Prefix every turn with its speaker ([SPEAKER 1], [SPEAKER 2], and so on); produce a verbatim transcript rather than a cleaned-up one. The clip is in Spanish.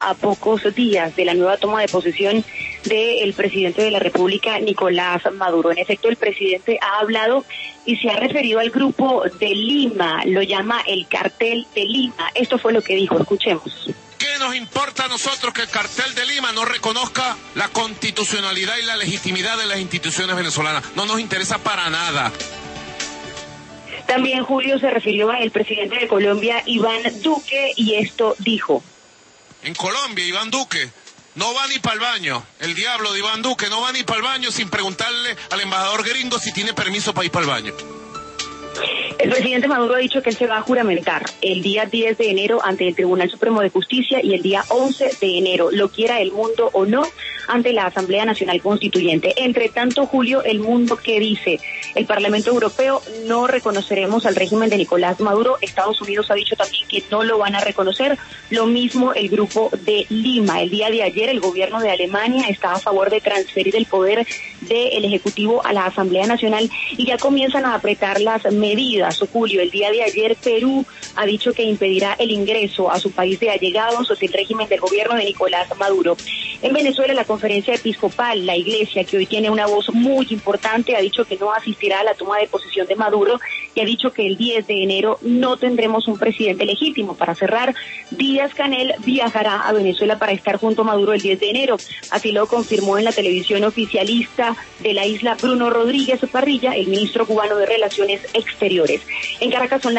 [SPEAKER 1] a pocos días de la nueva toma de posesión del presidente de la República, Nicolás Maduro. En efecto, el presidente ha hablado y se ha referido al grupo de Lima, lo llama el cartel de Lima. Esto fue lo que dijo, escuchemos.
[SPEAKER 2] ¿Qué nos importa a nosotros que el cartel de Lima no reconozca la constitucionalidad y la legitimidad de las instituciones venezolanas? No nos interesa para nada.
[SPEAKER 1] También Julio se refirió al presidente de Colombia, Iván Duque, y esto dijo.
[SPEAKER 2] En Colombia, Iván Duque no va ni para el baño. El diablo de Iván Duque no va ni para el baño sin preguntarle al embajador gringo si tiene permiso para ir para el baño.
[SPEAKER 1] El presidente Maduro ha dicho que él se va a juramentar el día diez de enero ante el Tribunal Supremo de Justicia y el día once de enero, lo quiera el mundo o no, ante la Asamblea Nacional Constituyente. Entre tanto, Julio, el mundo, ¿qué dice? El Parlamento Europeo: no reconoceremos al régimen de Nicolás Maduro. Estados Unidos ha dicho también que no lo van a reconocer. Lo mismo el grupo de Lima. El día de ayer el gobierno de Alemania estaba a favor de transferir el poder del Ejecutivo a la Asamblea Nacional y ya comienzan a apretar las medidas. Julio, el día de ayer Perú ha dicho que impedirá el ingreso a su país de allegados del régimen del gobierno de Nicolás Maduro. En Venezuela, la conferencia episcopal, la iglesia, que hoy tiene una voz muy importante, ha dicho que no asistirá a la toma de posesión de Maduro y ha dicho que el diez de enero no tendremos un presidente legítimo. Para cerrar, Díaz-Canel viajará a Venezuela para estar junto a Maduro el diez de enero. Así lo confirmó en la televisión oficialista de la isla Bruno Rodríguez Parrilla, el ministro cubano de Relaciones Exteriores. En Caracas son